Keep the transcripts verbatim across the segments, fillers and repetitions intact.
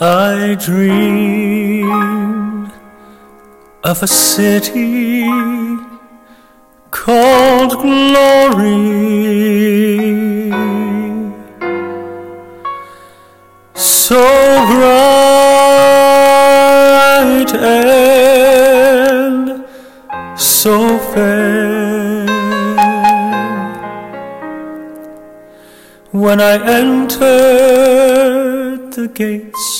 I dreamed of a city called Glory, so bright and so fair. When I entered the gates,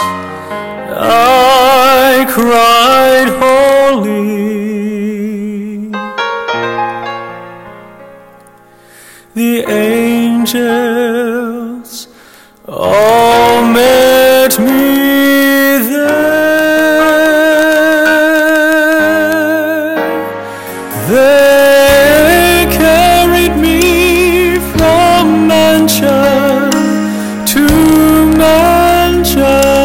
I cried holy. The angels all met me there. They carried me from mansion to mansion,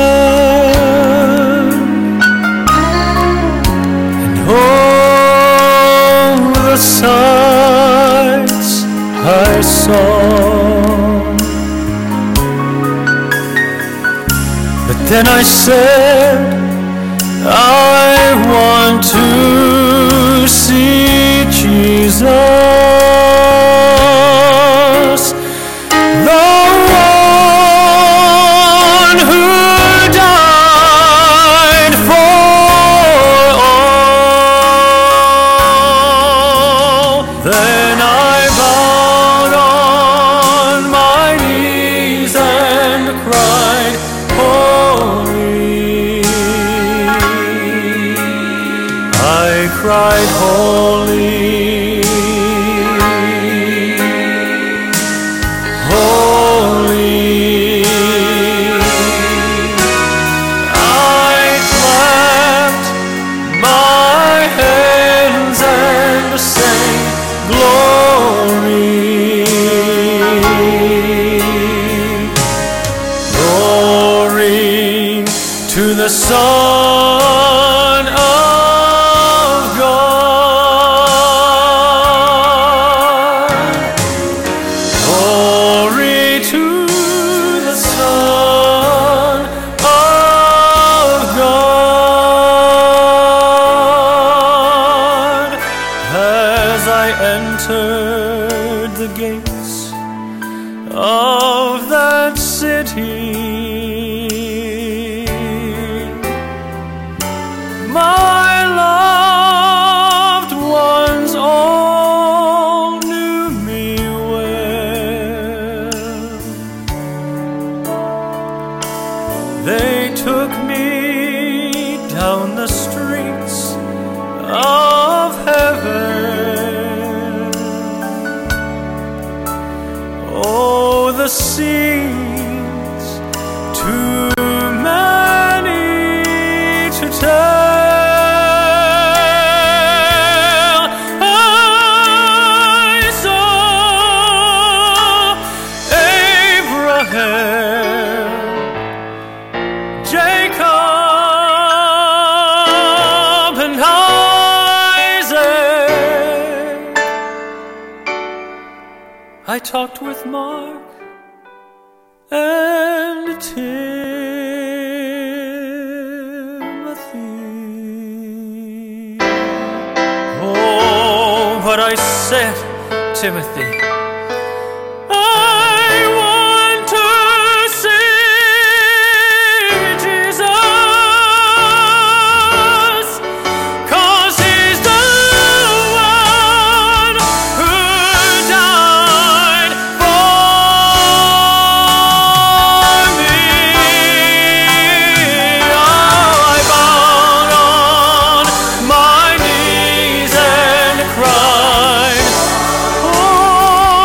and all the sights I saw. But then I said, I want to see Jesus, the one who died for all. Then I bowed on my knees and cried, holy. I cried, holy, holy. I clapped my hands and sang, glory, glory to the Son of God. Glory to the Son of God. As I entered the gates of that city, my loved ones all knew me well. They took me down the streets of heaven. Oh, the scenes too many to tell. I saw Abraham, Jacob, and Isaac. I talked with Mark and Timothy. Oh, but I said, Timothy, I want to see Jesus, 'cause he's the one who died for me. Oh, I bowed on my knees and cried, oh,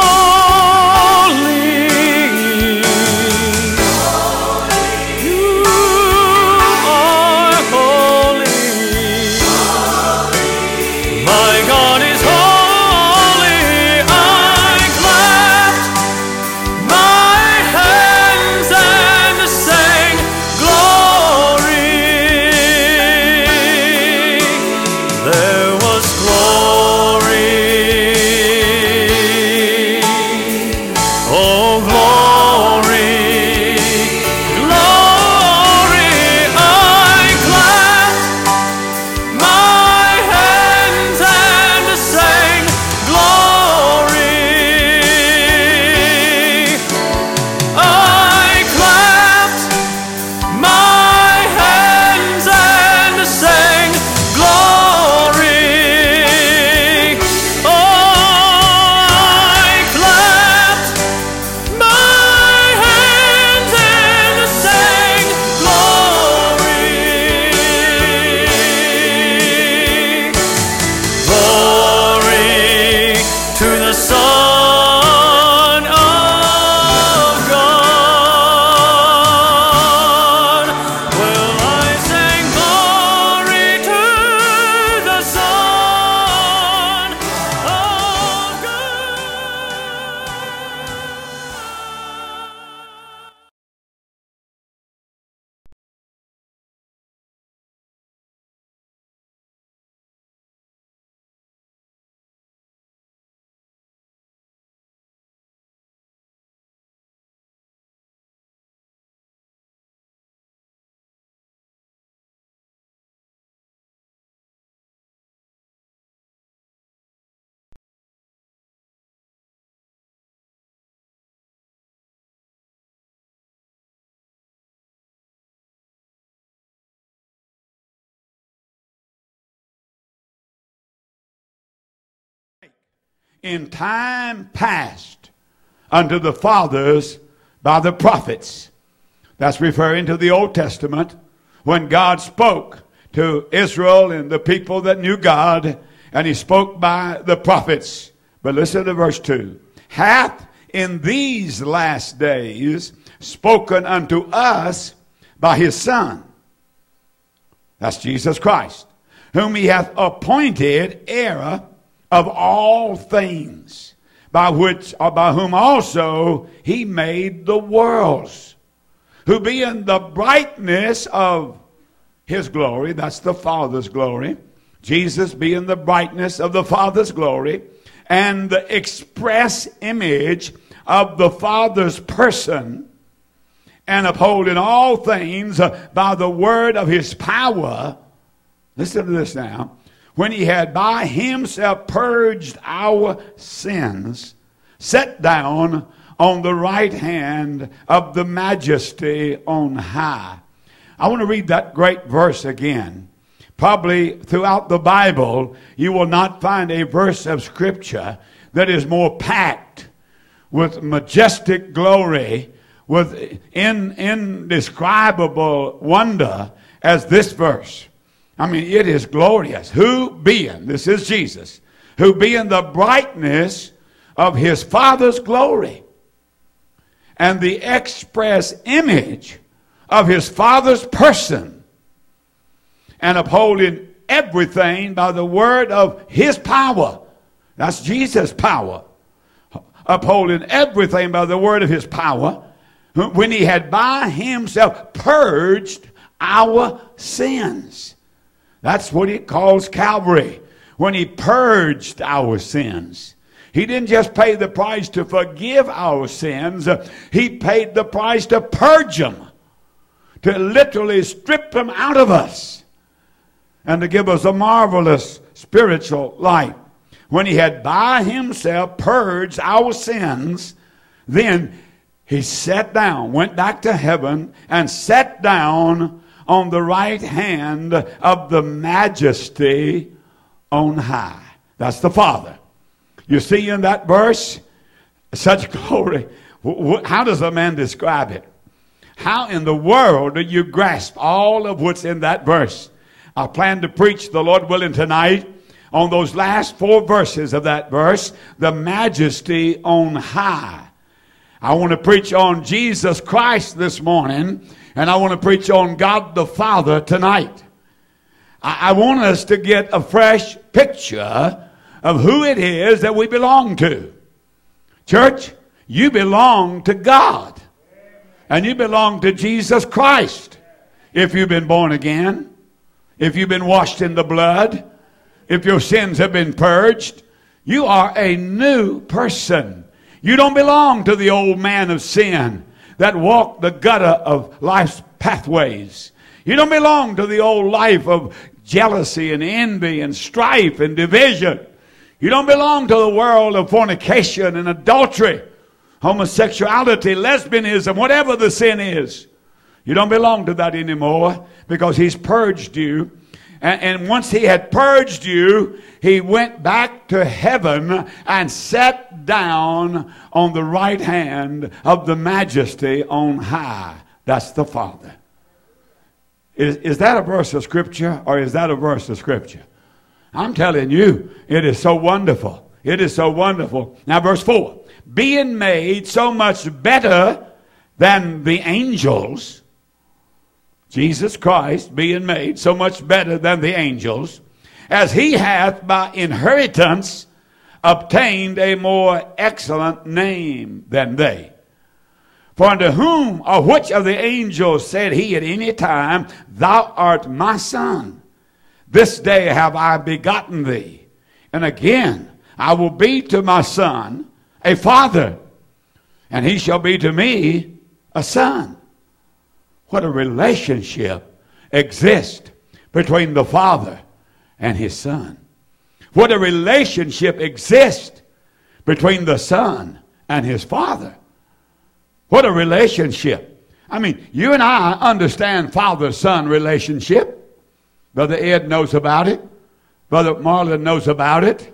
in time past unto the fathers by the prophets. That's referring to the Old Testament when God spoke to Israel and the people that knew God, and he spoke by the prophets. But listen to verse two. Hath in these last days spoken unto us by his Son. That's Jesus Christ, whom he hath appointed heir of all things, by which or by whom also he made the worlds, who being the brightness of his glory, that's the Father's glory, Jesus being the brightness of the Father's glory, and the express image of the Father's person, and upholding all things by the word of his power. Listen to this now. When he had by himself purged our sins, sat down on the right hand of the majesty on high. I want to read that great verse again. Probably throughout the Bible, you will not find a verse of Scripture that is more packed with majestic glory, with in, indescribable wonder as this verse. I mean, it is glorious. Who being, this is Jesus, who being the brightness of his Father's glory and the express image of his Father's person, and upholding everything by the word of his power. That's Jesus' power. Upholding everything by the word of his power, when he had by himself purged our sins. That's what he calls Calvary, when he purged our sins. He didn't just pay the price to forgive our sins. He paid the price to purge them, to literally strip them out of us, and to give us a marvelous spiritual life. When he had by himself purged our sins, then he sat down, went back to heaven, and sat down on the right hand of the majesty on high. That's the Father. You see in that verse, such glory. How does a man describe it? How in the world do you grasp all of what's in that verse? I plan to preach, the Lord willing, tonight on those last four verses of that verse, the majesty on high. I want to preach on Jesus Christ this morning, and I want to preach on God the Father tonight. I, I want us to get a fresh picture of who it is that we belong to. Church, you belong to God. And you belong to Jesus Christ. If you've been born again, if you've been washed in the blood, if your sins have been purged, you are a new person. You don't belong to the old man of sin that walked the gutter of life's pathways. You don't belong to the old life of jealousy and envy and strife and division. You don't belong to the world of fornication and adultery, homosexuality, lesbianism, whatever the sin is. You don't belong to that anymore, because he's purged you. And, and once he had purged you, he went back to heaven and sat down on the right hand of the majesty on high. That's the Father. Is, is that a verse of Scripture, or is that a verse of Scripture? I'm telling you, it is so wonderful. It is so wonderful. Now verse four. Being made so much better than the angels, Jesus Christ being made so much better than the angels, as he hath by inheritance obtained a more excellent name than they. For unto whom or which of the angels said he at any time, Thou art my son, this day have I begotten thee, and again I will be to my son a father, and he shall be to me a son. What a relationship exists between the Father and his Son. What a relationship exists between the Son and his Father. What a relationship. I mean, you and I understand father-son relationship. Brother Ed knows about it. Brother Marlon knows about it.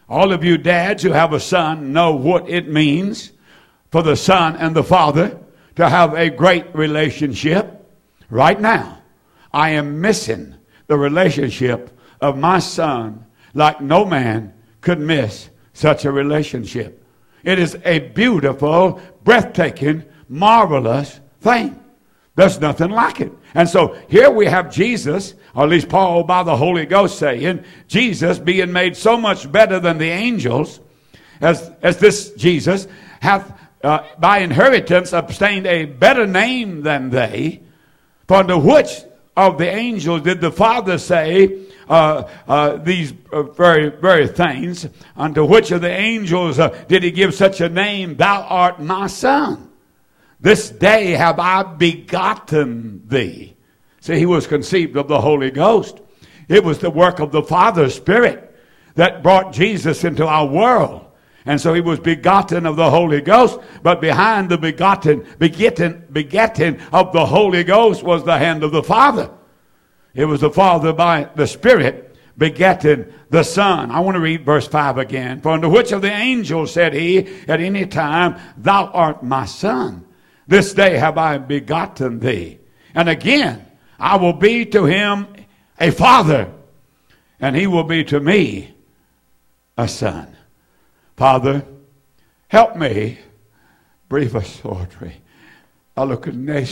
All of you dads who have a son know what it means for the son and the father to have a great relationship. Right now, I am missing the relationship of my son like no man could miss such a relationship. It is a beautiful, breathtaking, marvelous thing. There's nothing like it. And so here we have Jesus, or at least Paul by the Holy Ghost saying, Jesus being made so much better than the angels, as, as this Jesus hath uh, by inheritance obtained a better name than they. For unto which of the angels did the Father say uh, uh, these uh, very, very things? Unto which of the angels uh, did he give such a name? Thou art my son. This day have I begotten thee. See, he was conceived of the Holy Ghost. It was the work of the Father's Spirit that brought Jesus into our world. And so he was begotten of the Holy Ghost. But behind the begotten, begetting, begetting of the Holy Ghost was the hand of the Father. It was the Father by the Spirit begetting the Son. I want to read verse five again. For unto which of the angels said he at any time, Thou art my Son. This day have I begotten thee. And again, I will be to him a father, and he will be to me a son. Father, help me. Breathe us, Lord. Help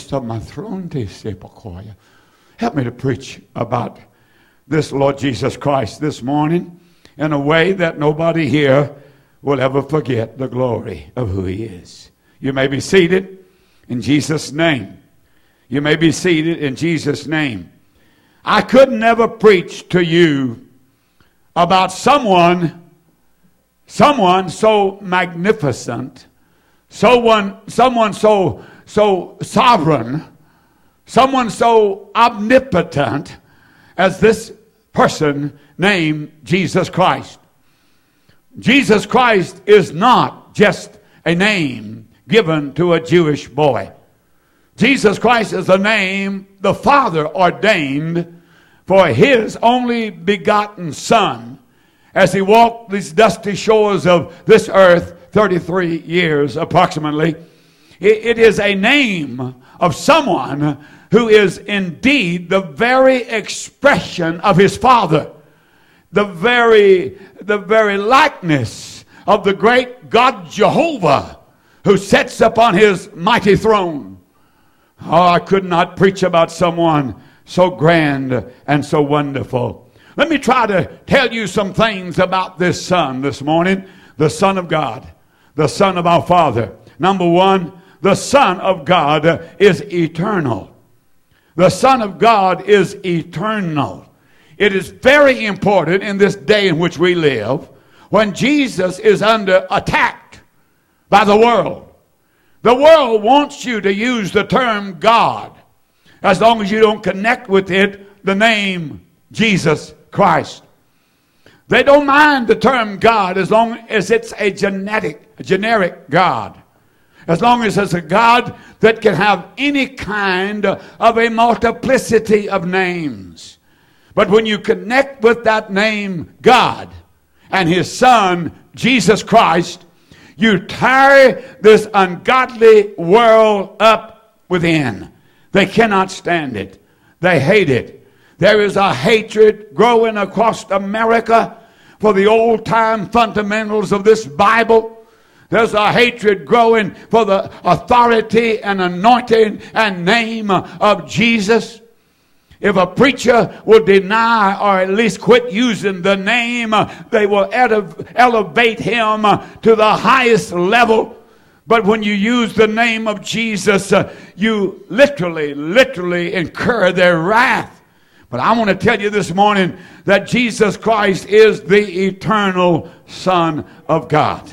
me to preach about this Lord Jesus Christ this morning in a way that nobody here will ever forget the glory of who he is. You may be seated. In Jesus' name. You may be seated in Jesus' name. I could never preach to you about someone, someone so magnificent, someone, someone so, so sovereign, someone so omnipotent as this person named Jesus Christ. Jesus Christ is not just a name given to a Jewish boy. Jesus Christ is a name the Father ordained for his only begotten Son as he walked these dusty shores of this earth thirty-three years approximately. It is a name of someone who is indeed the very expression of his Father, the very, the very likeness of the great God Jehovah, who sits upon his mighty throne. Oh, I could not preach about someone so grand and so wonderful. Let me try to tell you some things about this Son this morning. The Son of God. The Son of our Father. Number one, the Son of God is eternal. The Son of God is eternal. It is very important in this day in which we live, when Jesus is under attack by the world. The world wants you to use the term God as long as you don't connect with it the name Jesus Christ. They don't mind the term God as long as it's a genetic, a generic God. As long as it's a God that can have any kind of a multiplicity of names. But when you connect with that name God and his Son Jesus Christ, you tear this ungodly world up within. They cannot stand it. They hate it. There is a hatred growing across America for the old-time fundamentals of this Bible. There's a hatred growing for the authority and anointing and name of Jesus. If a preacher will deny or at least quit using the name, they will elevate him to the highest level. But when you use the name of Jesus, you literally, literally incur their wrath. But I want to tell you this morning that Jesus Christ is the eternal Son of God.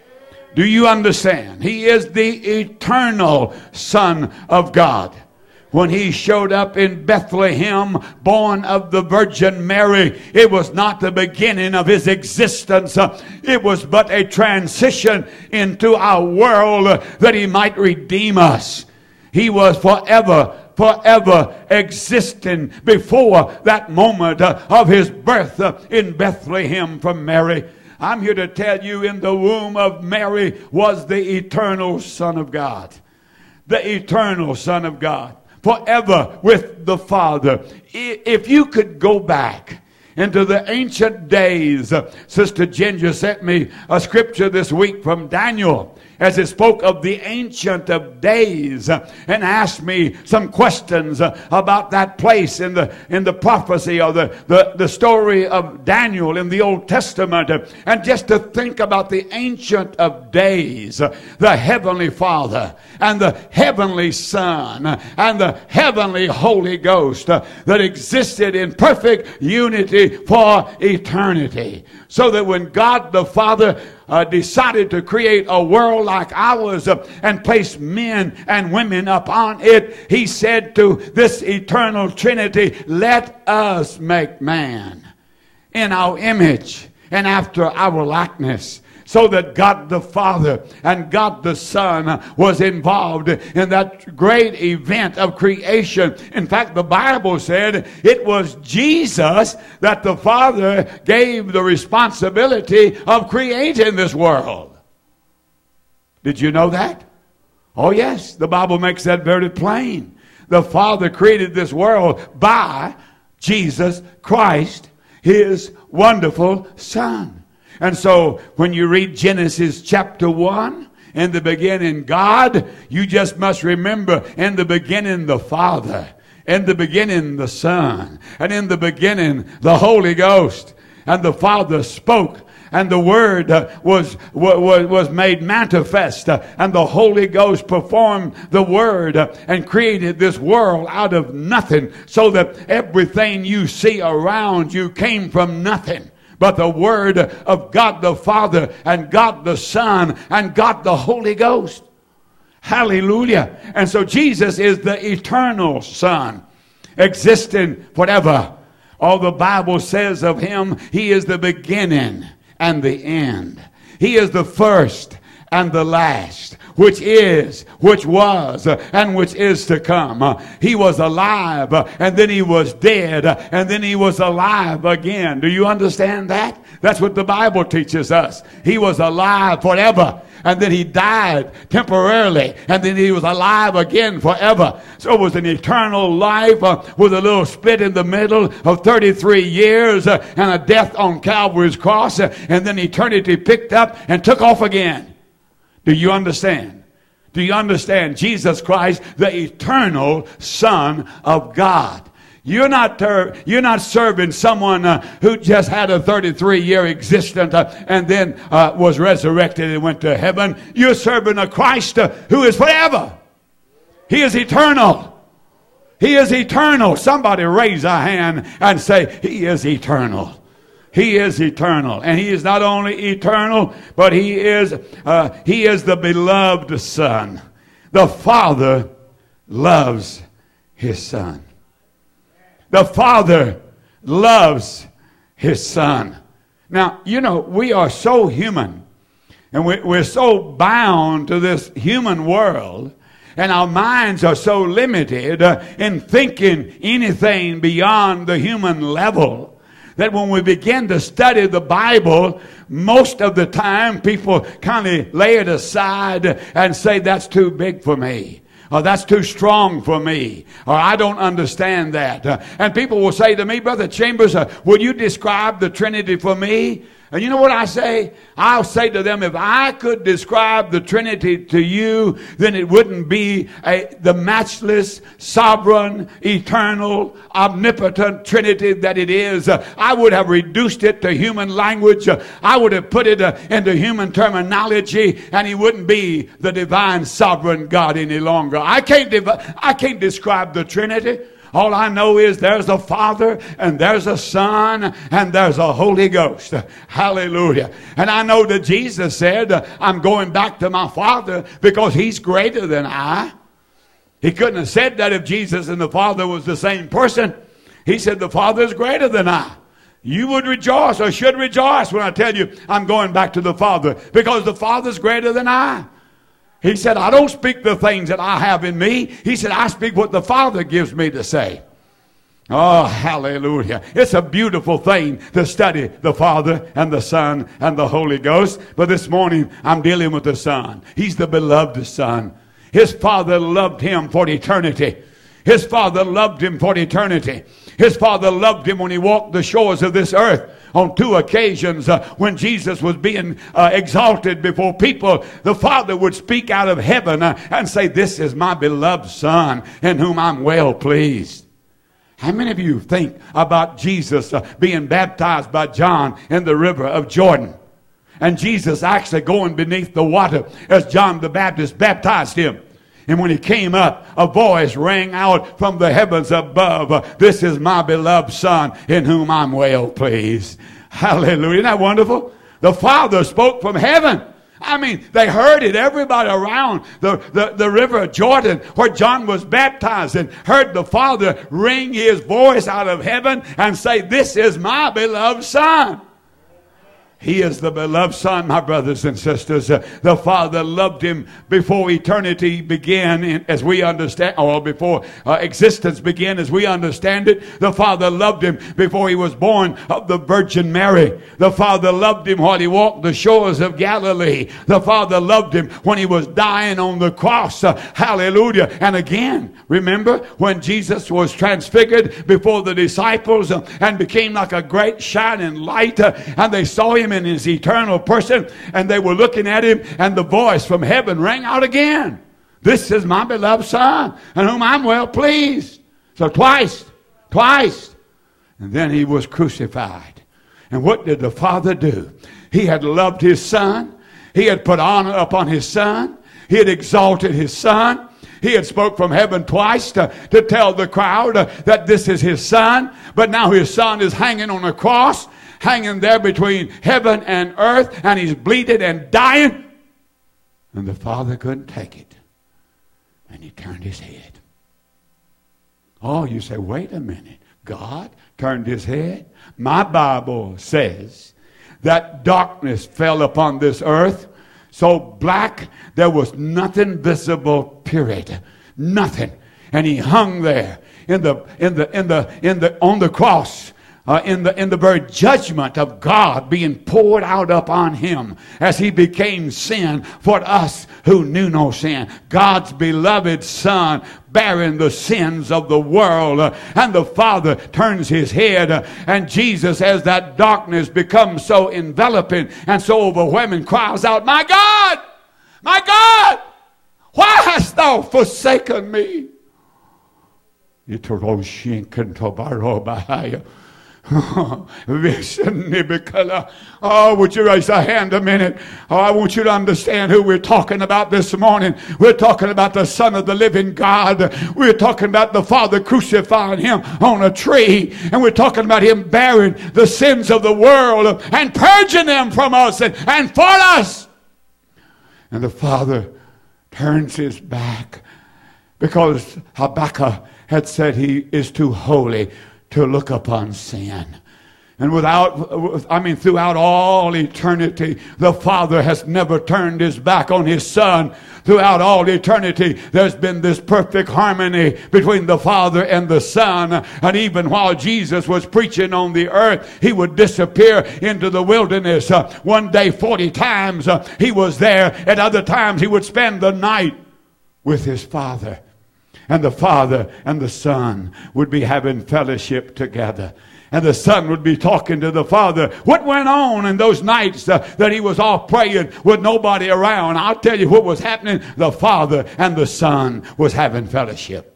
Do you understand? He is the eternal Son of God. When he showed up in Bethlehem, born of the Virgin Mary, it was not the beginning of his existence. It was but a transition into our world that he might redeem us. He was forever, forever existing before that moment of his birth in Bethlehem from Mary. I'm here to tell you, in the womb of Mary was the eternal Son of God. The eternal Son of God. Forever with the Father. If you could go back into the ancient days, uh, Sister Ginger sent me a scripture this week from Daniel, as it spoke of the Ancient of Days, uh, and asked me some questions uh, about that place in the in the prophecy or the, the, the story of Daniel in the Old Testament. Uh, and just to think about the Ancient of Days, uh, the Heavenly Father and the Heavenly Son uh, and the Heavenly Holy Ghost uh, that existed in perfect unity for eternity. So that when God the Father Uh, decided to create a world like ours uh, and place men and women upon it, he said to this eternal Trinity, let us make man in our image and after our likeness. So that God the Father and God the Son was involved in that great event of creation. In fact, the Bible said it was Jesus that the Father gave the responsibility of creating this world. Did you know that? Oh yes, the Bible makes that very plain. The Father created this world by Jesus Christ, his wonderful Son. And so when you read Genesis chapter one, in the beginning God, you just must remember, in the beginning the Father, in the beginning the Son, and in the beginning the Holy Ghost. And the Father spoke, and the Word uh, was, was, was made manifest, uh, and the Holy Ghost performed the Word uh, and created this world out of nothing, so that everything you see around you came from nothing but the Word of God the Father and God the Son and God the Holy Ghost. Hallelujah. And so Jesus is the eternal Son, existing forever. All the Bible says of him, he is the beginning and the end. He is the first and the last, which is, which was, and which is to come. He was alive, and then he was dead, and then he was alive again. Do you understand that? That's what the Bible teaches us. He was alive forever, and then he died temporarily, and then he was alive again forever. So it was an eternal life uh, with a little split in the middle of thirty-three years uh, and a death on Calvary's cross, uh, and then eternity picked up and took off again. Do you understand? Do you understand? Jesus Christ, the eternal Son of God. You're not ter- you're not serving someone uh, who just had a thirty-three year existence uh, and then uh, was resurrected and went to heaven. You're serving a Christ uh, who is forever. He is eternal. He is eternal. Somebody raise a hand and say, he is eternal. He is eternal. And he is not only eternal, but he is uh, he is the beloved Son. The Father loves his Son. The Father loves his Son. Now, you know, we are so human. And we, we're so bound to this human world. And our minds are so limited uh, in thinking anything beyond the human level, that when we begin to study the Bible, most of the time people kind of lay it aside and say, that's too big for me. Or that's too strong for me. Or I don't understand that. Uh, and people will say to me, Brother Chambers, uh, will you describe the Trinity for me? And you know what I say? I'll say to them, if I could describe the Trinity to you, then it wouldn't be a, the matchless, sovereign, eternal, omnipotent Trinity that it is. Uh, I would have reduced it to human language. Uh, I would have put it uh, into human terminology, and he wouldn't be the divine, sovereign God any longer. I can't, div- I can't describe the Trinity. All I know is there's a Father, and there's a Son, and there's a Holy Ghost. Hallelujah. And I know that Jesus said, I'm going back to my Father because he's greater than I. He couldn't have said that if Jesus and the Father was the same person. He said the Father is greater than I. You would rejoice, or should rejoice, when I tell you I'm going back to the Father, because the Father's greater than I. He said, I don't speak the things that I have in me. He said, I speak what the Father gives me to say. Oh, hallelujah. It's a beautiful thing to study the Father and the Son and the Holy Ghost. But this morning, I'm dealing with the Son. He's the beloved Son. His Father loved him for eternity. His Father loved him for eternity. His Father loved him when he walked the shores of this earth. On two occasions uh, when Jesus was being uh, exalted before people, the Father would speak out of heaven uh, and say, "This is my beloved Son in whom I'm well pleased." How many of you think about Jesus uh, being baptized by John in the river of Jordan? And Jesus actually going beneath the water as John the Baptist baptized him. And when he came up, a voice rang out from the heavens above, uh, "This is my beloved Son in whom I'm well pleased." Hallelujah. Isn't that wonderful? The Father spoke from heaven. I mean, they heard it. Everybody around the, the, the river of Jordan where John was baptized and heard the Father ring his voice out of heaven and say, "This is my beloved Son." He is the beloved Son, my brothers and sisters. Uh, the Father loved him before eternity began, in, as we understand, or before uh, existence began, as we understand it. The Father loved him before he was born of the Virgin Mary. The Father loved him while he walked the shores of Galilee. The Father loved him when he was dying on the cross. Uh, hallelujah. And again, remember when Jesus was transfigured before the disciples uh, and became like a great shining light, uh, and they saw him in his eternal person, and they were looking at him, and the voice from heaven rang out again, "This is my beloved Son, in whom I'm well pleased." So twice, twice. And then he was crucified. And what did the Father do? He had loved his Son. He had put honor upon his Son. He had exalted his Son. He had spoke from heaven twice to, to tell the crowd uh, that this is his Son. But now his Son is hanging on a cross, hanging there between heaven and earth, and he's bleeding and dying. And the Father couldn't take it. And he turned his head. Oh, you say, wait a minute. God turned his head? My Bible says that darkness fell upon this earth, so black there was nothing visible, period. Nothing. And he hung there in the in the in the in the on the cross. Uh, in the in the very judgment of God being poured out upon him as he became sin for us who knew no sin. God's beloved Son bearing the sins of the world. Uh, and the Father turns his head, uh, and Jesus, as that darkness becomes so enveloping and so overwhelming, cries out, "My God! My God! Why hast thou forsaken me?" Oh, would you raise a hand a minute? Oh, I want you to understand who we're talking about this morning. We're talking about the Son of the living God. We're talking about the Father crucifying him on a tree. And we're talking about him bearing the sins of the world and purging them from us and, and for us. And the Father turns his back because Habakkuk had said he is too holy to look upon sin. And without, I mean, throughout all eternity, the Father has never turned his back on his Son. Throughout all eternity, there's been this perfect harmony between the Father and the Son. And even while Jesus was preaching on the earth, he would disappear into the wilderness. Uh, one day, forty times uh, he was there. At other times, he would spend the night with his Father. And the Father and the Son would be having fellowship together. And the Son would be talking to the Father. What went on in those nights uh, that he was off praying with nobody around? I'll tell you what was happening. The Father and the Son was having fellowship.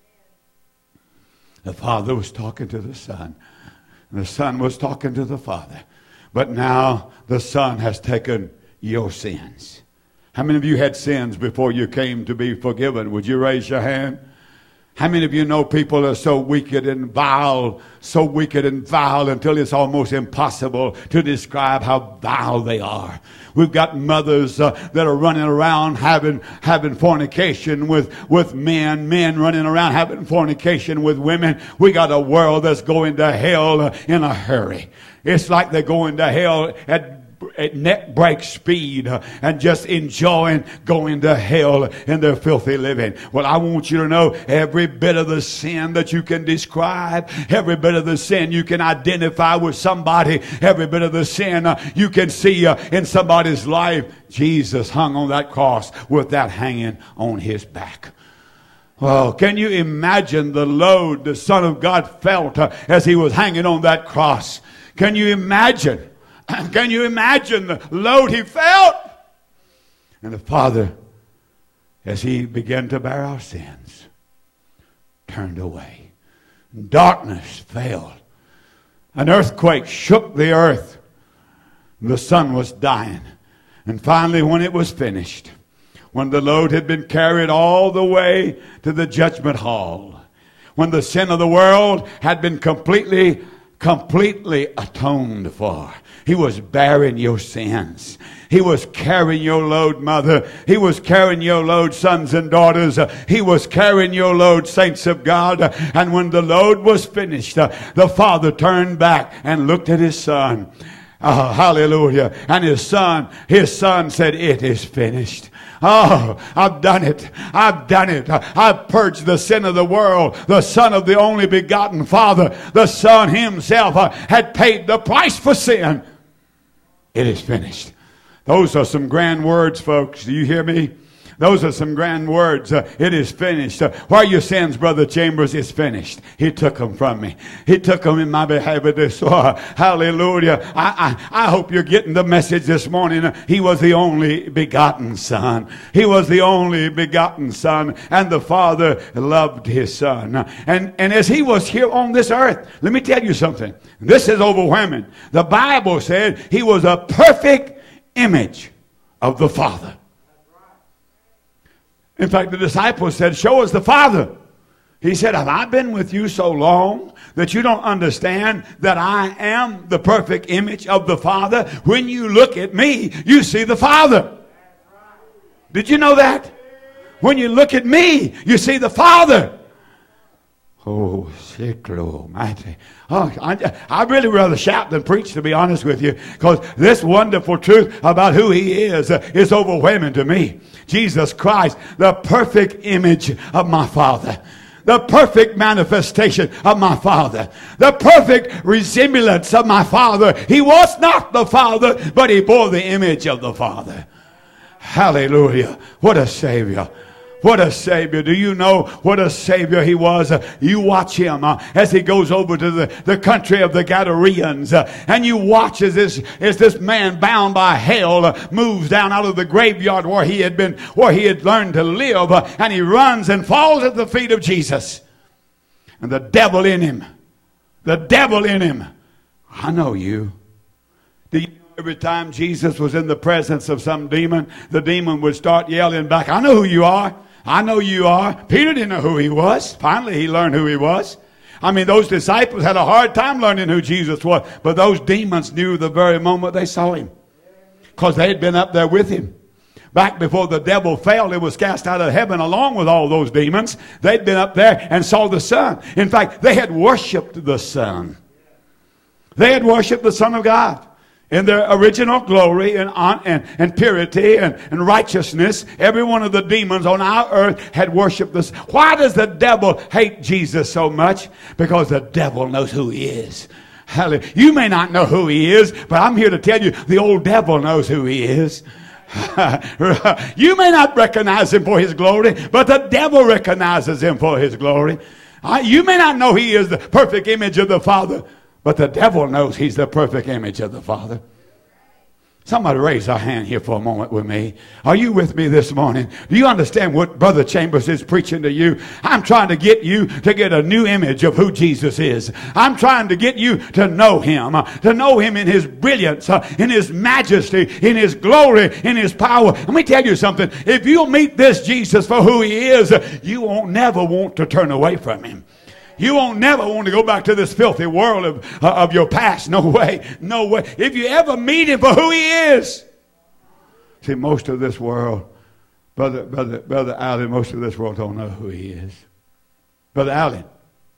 The Father was talking to the Son. And the Son was talking to the Father. But now the Son has taken your sins. How many of you had sins before you came to be forgiven? Would you raise your hand? How many of you know people are so wicked and vile, so wicked and vile until it's almost impossible to describe how vile they are? We've got mothers uh, that are running around having having fornication with, with men, men running around having fornication with women. We got a world that's going to hell uh, in a hurry. It's like they're going to hell at at neck break speed uh, and just enjoying going to hell in their filthy living. Well, I want you to know every bit of the sin that you can describe, every bit of the sin you can identify with somebody, every bit of the sin uh, you can see uh, in somebody's life, Jesus hung on that cross with that hanging on his back. Well, can you imagine the load the Son of God felt uh, as he was hanging on that cross? Can you imagine? Can you imagine the load he felt? And the Father, as he began to bear our sins, turned away. Darkness fell. An earthquake shook the earth. The sun was dying. And finally, when it was finished, when the load had been carried all the way to the judgment hall, when the sin of the world had been completely, completely atoned for, he was bearing your sins. He was carrying your load, mother. He was carrying your load, sons and daughters. He was carrying your load, saints of God. And when the load was finished, the Father turned back and looked at his Son. Oh, hallelujah. And his son, his son said, it is finished. Oh, I've done it. I've done it. I've purged the sin of the world. The Son of the only begotten Father, the Son himself uh, had paid the price for sin. It is finished. Those are some grand words, folks. Do you hear me? Those are some grand words. Uh, it is finished. Uh, why are your sins, Brother Chambers? It's finished. He took them from me. He took them in my behalf. This, uh, hallelujah. I, I, I hope you're getting the message this morning. Uh, he was the only begotten Son. He was the only begotten Son. And the Father loved his Son. Uh, and, and as he was here on this earth, let me tell you something. This is overwhelming. The Bible said he was a perfect image of the Father. In fact, the disciples said, show us the Father. He said, have I been with you so long that you don't understand that I am the perfect image of the Father? When you look at me, you see the Father. Did you know that? When you look at me, you see the Father. Oh, Siklo, mighty. Oh, I, I'd really rather shout than preach, to be honest with you, because this wonderful truth about who he is uh, is overwhelming to me. Jesus Christ, the perfect image of my Father. The perfect manifestation of my Father. The perfect resemblance of my Father. He was not the Father, but he bore the image of the Father. Hallelujah. What a Savior. What a Savior. Do you know what a Savior he was? Uh, you watch him uh, as he goes over to the, the country of the Gadareans. Uh, and you watch as this, as this man bound by hell uh, moves down out of the graveyard where he had been, where he had learned to live. Uh, and he runs and falls at the feet of Jesus. And the devil in him. The devil in him. I know you. Do you Every time Jesus was in the presence of some demon, the demon would start yelling back, I know who you are. I know you are. Peter didn't know who he was. Finally, he learned who he was. I mean, those disciples had a hard time learning who Jesus was. But those demons knew the very moment they saw him. Because they had been up there with him. Back before the devil fell, it was cast out of heaven along with all those demons. They'd been up there and saw the Son. In fact, they had worshipped the Son. They had worshipped the Son of God. In their original glory and, and, and purity and, and righteousness, every one of the demons on our earth had worshipped this. Why does the devil hate Jesus so much? Because the devil knows who he is. Hallelujah. You may not know who he is, but I'm here to tell you the old devil knows who he is. You may not recognize him for his glory, but the devil recognizes him for his glory. You may not know he is the perfect image of the Father, but the devil knows he's the perfect image of the Father. Somebody raise a hand here for a moment with me. Are you with me this morning? Do you understand what Brother Chambers is preaching to you? I'm trying to get you to get a new image of who Jesus is. I'm trying to get you to know him, uh, to know him in his brilliance, uh, in his majesty, in his glory, in his power. Let me tell you something. If you'll meet this Jesus for who he is, uh, you won't never want to turn away from him. You won't never want to go back to this filthy world of, uh, of your past. No way. No way. If you ever meet him for who he is. See, most of this world, Brother, Brother, Brother Allen, most of this world don't know who he is. Brother Allen.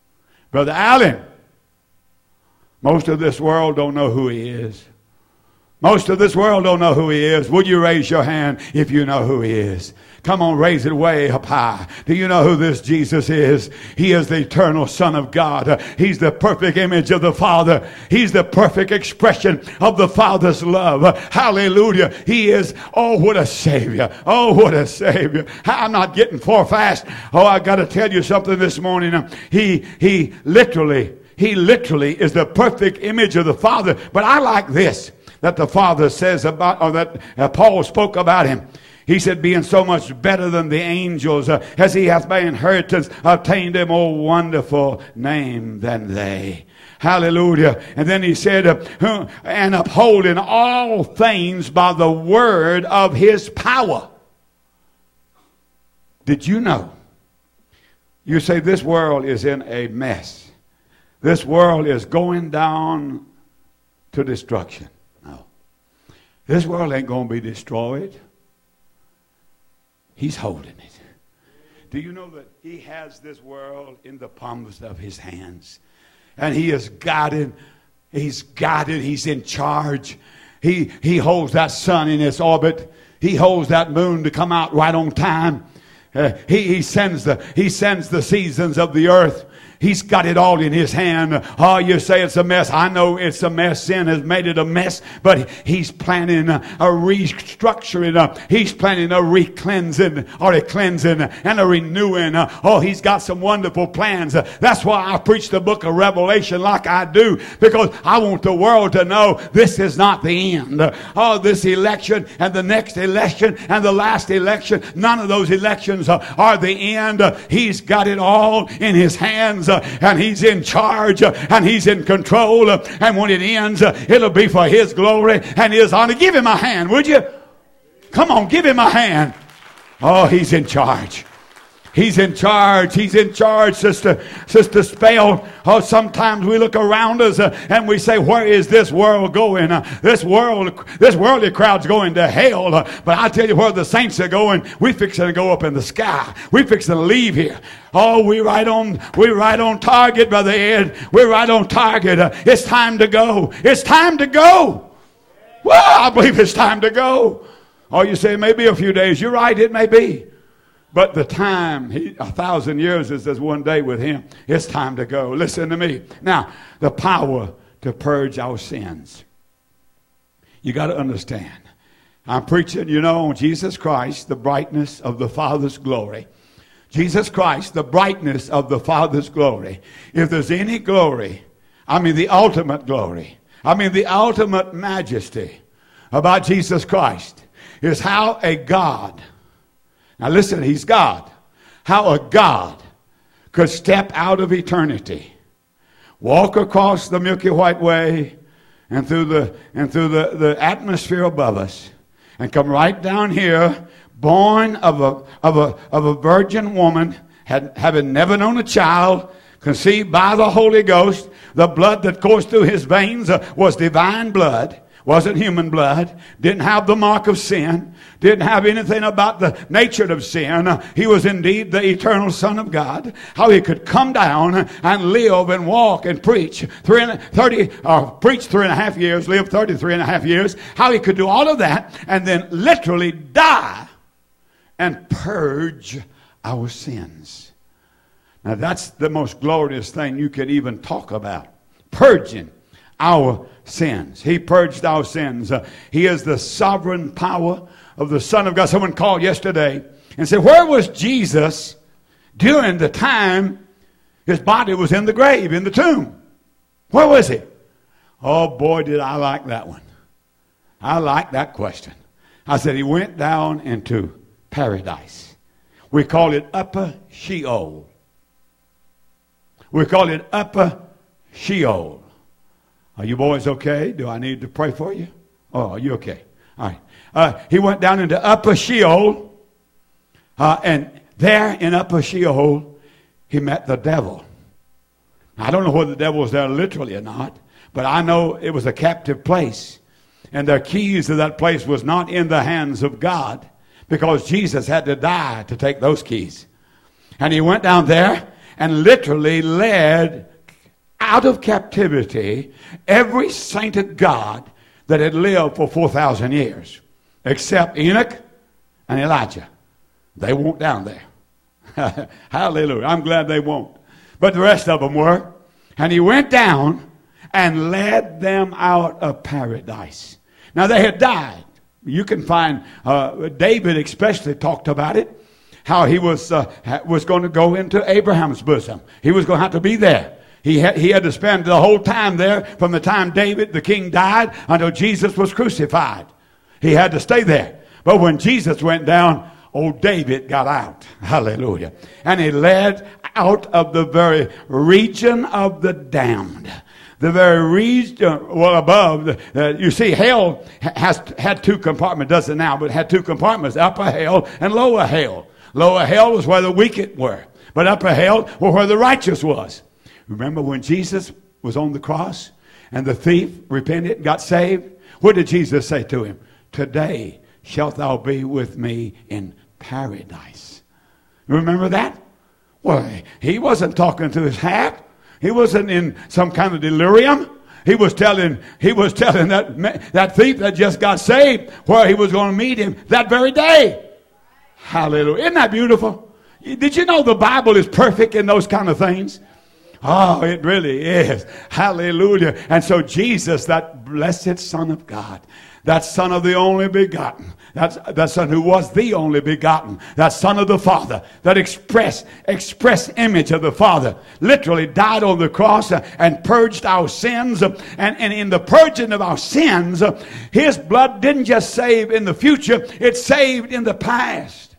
Brother Allen. Most of this world don't know who he is. Most of this world don't know who he is. Would you raise your hand if you know who he is? Come on, raise it way up high. Do you know who this Jesus is? He is the eternal Son of God. He's the perfect image of the Father. He's the perfect expression of the Father's love. Hallelujah. He is, oh, what a Savior. Oh, what a Savior. I'm not getting far fast. Oh, I got to tell you something this morning. He, he literally, he literally is the perfect image of the Father. But I like this that the Father says about, or that uh, Paul spoke about him. He said, being so much better than the angels, uh, as he hath by inheritance obtained a more wonderful name than they. Hallelujah. And then he said, uh, and upholding all things by the word of his power. Did you know? You say this world is in a mess. This world is going down to destruction. No. This world ain't going to be destroyed. He's holding it. Do you know that he has this world in the palms of his hands? And he is guided. He's guided. He's in charge. He, he holds that sun in its orbit. He holds that moon to come out right on time. Uh, he, he sends the, he sends the seasons of the earth. He's got it all in his hand. Oh, you say it's a mess. I know it's a mess. Sin has made it a mess. But he's planning a, a restructuring. Uh, he's planning a re-cleansing or a cleansing and a renewing. Uh, oh, he's got some wonderful plans. Uh, that's why I preach the book of Revelation like I do. Because I want the world to know this is not the end. Uh, oh, this election and the next election and the last election. None of those elections uh, are the end. Uh, he's got it all in his hands. Uh, and he's in charge uh, and he's in control uh, and when it ends uh, it'll be for his glory and his honor. Give him a hand, would you? Come on, give him a hand. Oh, he's in charge. He's in charge. He's in charge, Sister Sister Spell. Oh, sometimes we look around us uh, and we say, where is this world going? Uh, this world, this worldly crowd's going to hell. Uh, but I tell you where the saints are going. We fixing to go up in the sky. We fixing to leave here. Oh, we right on, we right on target, Brother Ed. We're right on target. Uh, it's time to go. It's time to go. Well, I believe it's time to go. Oh, you say maybe a few days. You're right, it may be. But the time, he, a thousand years is as one day with him. It's time to go. Listen to me. Now, the power to purge our sins. You got to understand. I'm preaching, you know, on Jesus Christ, the brightness of the Father's glory. Jesus Christ, the brightness of the Father's glory. If there's any glory, I mean the ultimate glory, I mean the ultimate majesty about Jesus Christ is how a God, now listen, he's God, how a God could step out of eternity, walk across the Milky White Way and through the and through the, the atmosphere above us and come right down here, born of a of a of a virgin woman, had, having never known a child, conceived by the Holy Ghost. The blood that coursed through his veins uh, was divine blood. Wasn't human blood. Didn't have the mark of sin. Didn't have anything about the nature of sin. Uh, he was indeed the eternal Son of God. How he could come down and live and walk and preach three and thirty, uh, preach three and a half years, live thirty-three and a half years. How he could do all of that and then literally die and purge our sins. Now that's the most glorious thing you can even talk about. Purging our sins. He purged our sins. Uh, he is the sovereign power of the Son of God. Someone called yesterday and said, where was Jesus during the time his body was in the grave, in the tomb? Where was he? Oh boy, did I like that one. I like that question. I said he went down into paradise. We call it upper Sheol. We call it upper Sheol. Are you boys okay? Do I need to pray for you? Oh, are you okay? All right. Uh, he went down into upper Sheol. Uh, and there in upper Sheol, he met the devil. I don't know whether the devil was there literally or not, but I know it was a captive place. And the keys to that place was not in the hands of God, because Jesus had to die to take those keys. And he went down there and literally led out of captivity every saint of God that had lived for four thousand years, except Enoch and Elijah. They won't down there. Hallelujah. I'm glad they won't. But the rest of them were. And he went down and led them out of paradise. Now they had died. You can find, uh, David especially talked about it, how he was, uh, was going to go into Abraham's bosom. He was going to have to be there. He had, he had to spend the whole time there from the time David, the king, died until Jesus was crucified. He had to stay there. But when Jesus went down, old David got out. Hallelujah. And he led out of the very region of the damned. The very region, well, above, the, uh, you see, hell has had two compartments, doesn't now, but had two compartments, upper hell and lower hell. Lower hell was where the wicked were, but upper hell was where the righteous was. Remember when Jesus was on the cross and the thief repented and got saved? What did Jesus say to him? Today shalt thou be with me in paradise. Remember that? Well, he wasn't talking to his hat. He wasn't in some kind of delirium. He was telling, he was telling that, that thief that just got saved where he was going to meet him that very day. Hallelujah. Isn't that beautiful? Did you know the Bible is perfect in those kind of things? Oh, it really is. Hallelujah. And so Jesus, that blessed Son of God, that Son of the only begotten, that, that Son who was the only begotten, that Son of the Father, that express, express image of the Father, literally died on the cross and purged our sins. And, and in the purging of our sins, his blood didn't just save in the future, it saved in the past.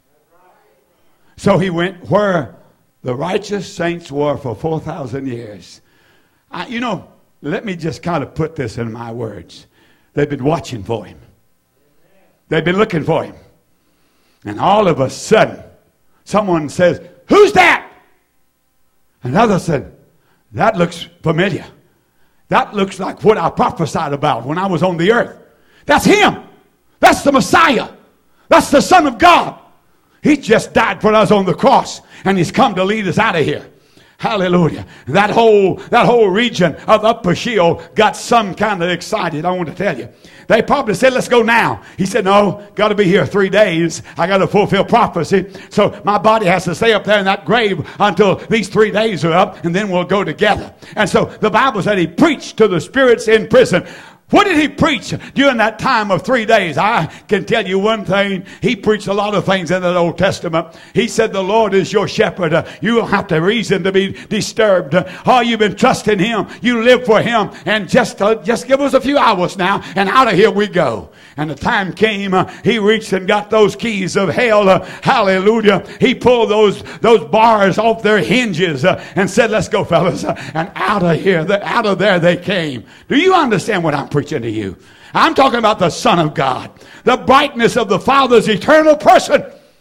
So he went where the righteous saints were for four thousand years. I, you know, let me just kind of put this in my words. They've been watching for him. They've been looking for him. And all of a sudden, someone says, who's that? Another said, that looks familiar. That looks like what I prophesied about when I was on the earth. That's him. That's the Messiah. That's the Son of God. He just died for us on the cross, and he's come to lead us out of here. Hallelujah. That whole, that whole region of Upper Sheol got some kind of excited. I want to tell you. They probably said, let's go now. He said, no, got to be here three days. I got to fulfill prophecy. So my body has to stay up there in that grave until these three days are up, and then we'll go together. And so the Bible said he preached to the spirits in prison. What did he preach during that time of three days? I can tell you one thing. He preached a lot of things in that Old Testament. He said, the Lord is your shepherd. Uh, you don't have to reason to be disturbed. Uh, oh, you've been trusting him. You live for him. And just, uh, just give us a few hours now, and out of here we go. And the time came, uh, he reached and got those keys of hell. Uh, hallelujah. He pulled those, those bars off their hinges uh, and said, let's go, fellas. Uh, and out of here, the, out of there they came. Do you understand what I'm preaching to you? I'm talking about the Son of God, the brightness of the Father's eternal person.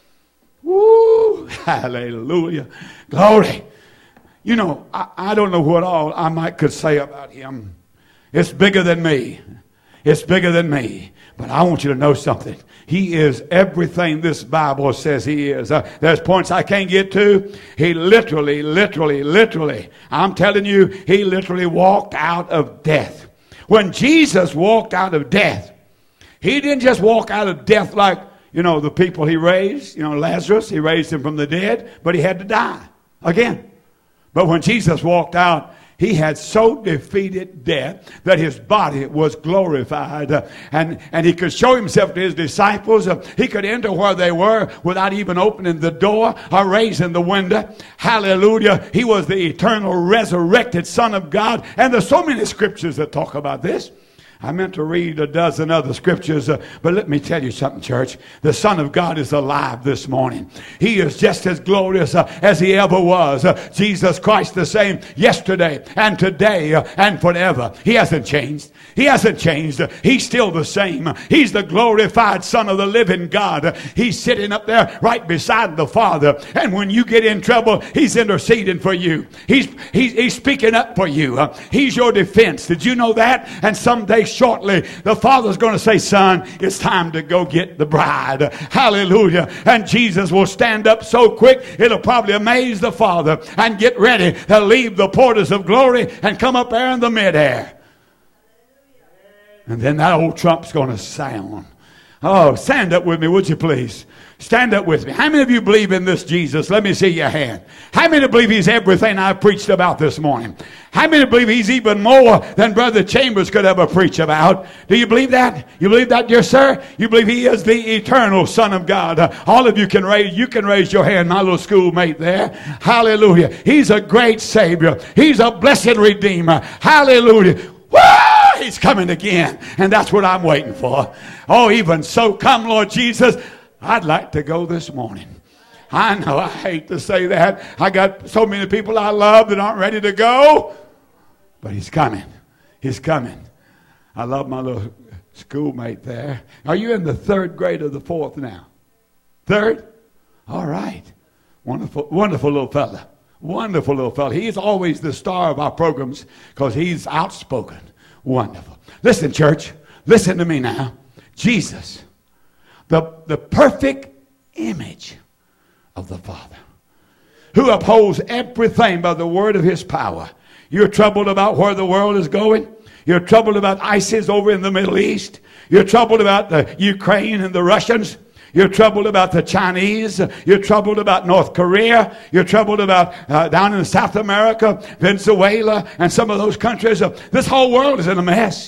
Woo! Hallelujah. Glory. You know, I, I don't know what all I might could say about him. It's bigger than me. It's bigger than me. But I want you to know something. He is everything this Bible says he is. Uh, there's points I can't get to. He literally, literally, literally, I'm telling you, he literally walked out of death. When Jesus walked out of death, he didn't just walk out of death like, you know, the people he raised, you know, Lazarus, he raised him from the dead, but he had to die again. But when Jesus walked out, he had so defeated death that his body was glorified. Uh, and, and he could show himself to his disciples. Uh, he could enter where they were without even opening the door or raising the window. Hallelujah. He was the eternal resurrected Son of God. And there's so many scriptures that talk about this. I meant to read a dozen other scriptures, uh, but let me tell you something, church. The Son of God is alive this morning. He is just as glorious uh, as he ever was. Uh, Jesus Christ the same yesterday and today uh, and forever. He hasn't changed. He hasn't changed. Uh, he's still the same. Uh, he's the glorified Son of the living God. Uh, he's sitting up there right beside the Father. And when you get in trouble, he's interceding for you. He's, he's, he's speaking up for you. Uh, he's your defense. Did you know that? And someday shortly, the Father's going to say, son, it's time to go get the bride. Hallelujah. And Jesus will stand up so quick, it'll probably amaze the Father and get ready to leave the portals of glory and come up there in the midair. And then that old trump's going to sound. Oh, stand up with me, would you please? Stand up with me. How many of you believe in this Jesus? Let me see your hand. How many believe he's everything I preached about this morning? How many believe he's even more than Brother Chambers could ever preach about? Do you believe that? You believe that, dear sir? You believe he is the eternal Son of God? Uh, all of you can raise, you can raise your hand, my little schoolmate there. Hallelujah. He's a great Savior. He's a blessed Redeemer. Hallelujah. Woo! He's coming again. And that's what I'm waiting for. Oh, even so, come, Lord Jesus. I'd like to go this morning. I know I hate to say that. I got so many people I love that aren't ready to go. But he's coming. He's coming. I love my little schoolmate there. Are you in the third grade or the fourth now? Third? All right. Wonderful, wonderful little fella. Wonderful little fella. He's always the star of our programs because he's outspoken. Wonderful. Listen, church. Listen to me now. Jesus, the, the perfect image of the Father, who upholds everything by the word of his power. You're troubled about where the world is going. You're troubled about ISIS over in the Middle East. You're troubled about the Ukraine and the Russians. You're troubled about the Chinese. You're troubled about North Korea. You're troubled about uh, down in South America, Venezuela, and some of those countries. Uh, this whole world is in a mess.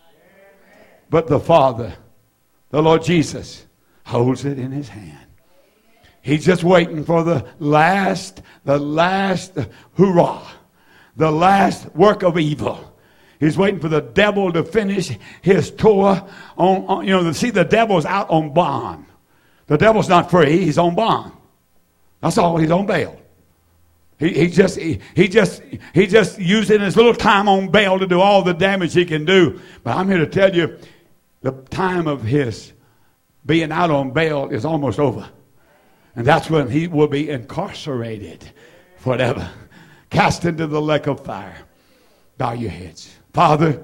But the Father, the Lord Jesus, holds it in his hand. He's just waiting for the last, the last hurrah, the last work of evil. He's waiting for the devil to finish his tour on, on you know, see, the devil's out on bond. The devil's not free. He's on bond. That's all. He's on bail. He, he just he, he just he just using his little time on bail to do all the damage he can do. But I'm here to tell you, the time of his being out on bail is almost over. And that's when he will be incarcerated forever, cast into the lake of fire. Bow your heads. Father,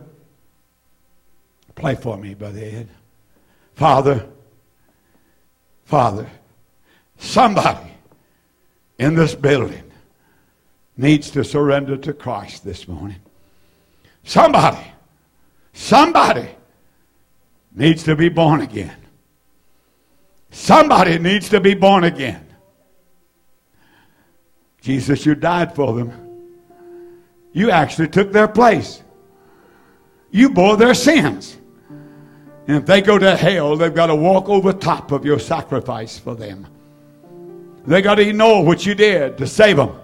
play for me, Brother Ed. Father, Father, somebody in this building needs to surrender to Christ this morning. Somebody, somebody needs to be born again. Somebody needs to be born again. Jesus, you died for them. You actually took their place. You bore their sins. And if they go to hell, they've got to walk over top of your sacrifice for them. They got to know what you did to save them.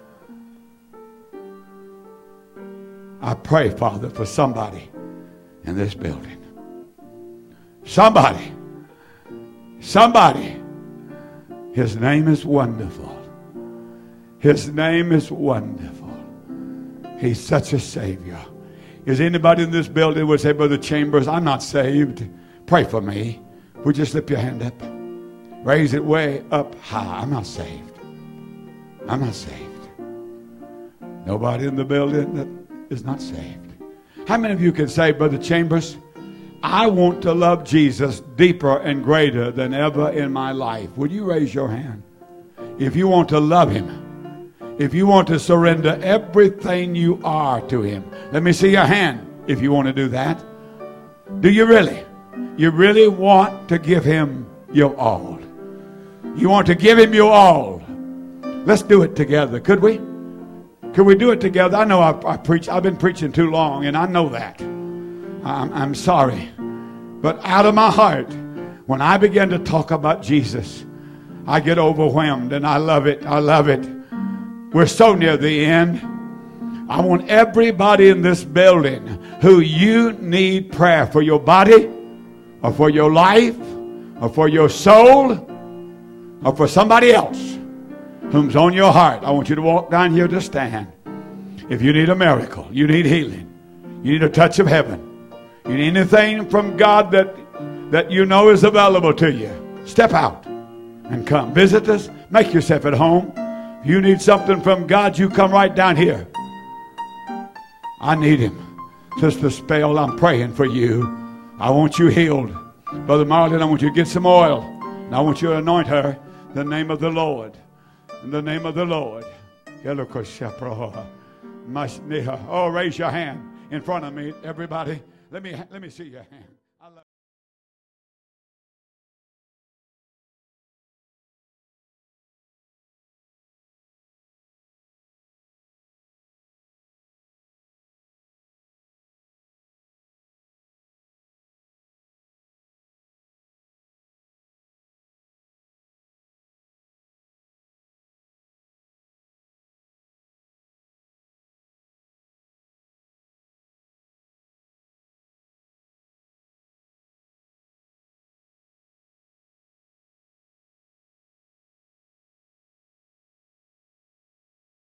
I pray, Father, for somebody in this building. Somebody. Somebody. His name is wonderful. His name is wonderful. He's such a Savior. Is anybody in this building would say, Brother Chambers, I'm not saved. Pray for me. Would you slip your hand up? Raise it way up high. I'm not saved. I'm not saved. Nobody in the building that is not saved. How many of you can say, Brother Chambers, I want to love Jesus deeper and greater than ever in my life? Would you raise your hand? If you want to love him, if you want to surrender everything you are to him, let me see your hand if you want to do that. Do you really? You really want to give him your all? You want to give him your all? Let's do it together. Could we? Could we do it together? I know I, I preach. I've been preaching too long, and I know that. I'm, I'm sorry. But out of my heart, when I begin to talk about Jesus, I get overwhelmed, and I love it. I love it. We're so near the end. I want everybody in this building who you need prayer for your body or for your life or for your soul or for somebody else whom's on your heart. I want you to walk down here to stand. If you need a miracle, you need healing, you need a touch of heaven, you need anything from God that, that you know is available to you, step out and come. Visit us. Make yourself at home. If you need something from God, you come right down here. I need him. Sister Spell, I'm praying for you. I want you healed. Brother Marlon, I want you to get some oil. And I want you to anoint her in the name of the Lord. In the name of the Lord. Oh, raise your hand in front of me, everybody. let me let me see your hand.